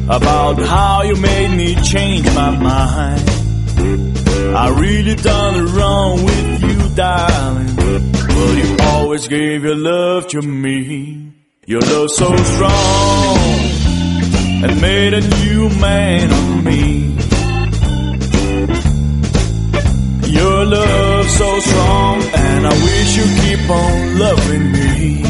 about how you made me change my mind. I really done wrong with you, darling, but you always gave your love to me. Your love so strong and made a new man of me. Your love so strong, and I wish you keep on loving me.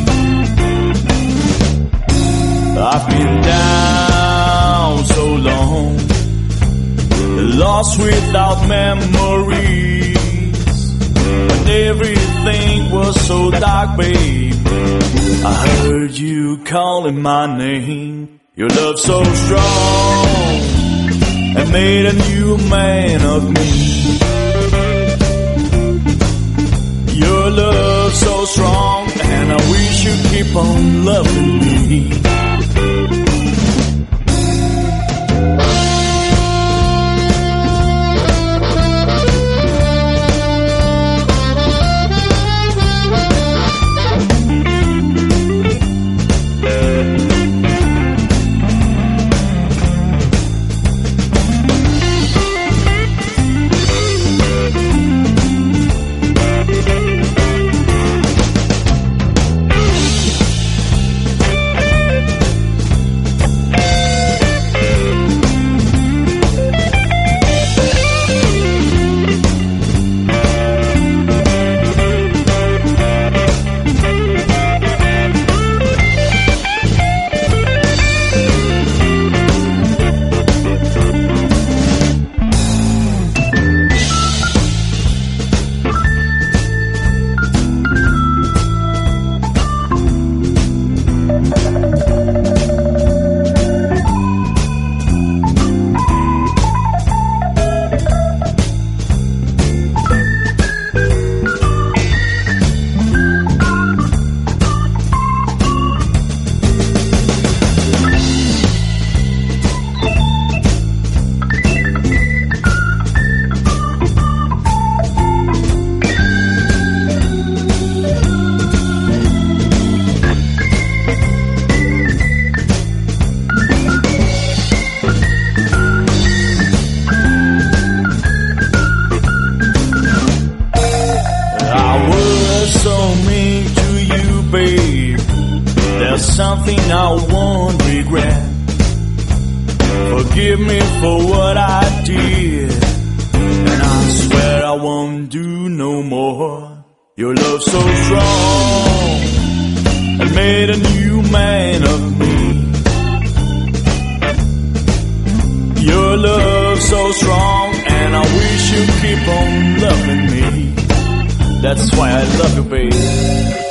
I've been down so long, lost without memories, when everything was so dark, babe. I heard you calling my name. Your love so strong and made a new man of me. Your love so strong, and I wish you keep on loving me. There's something I won't regret. Forgive me for what I did, and I swear I won't do no more. Your love so strong and made a new man of me. Your love so strong, and I wish you keep on loving me. That's why I love you, babe.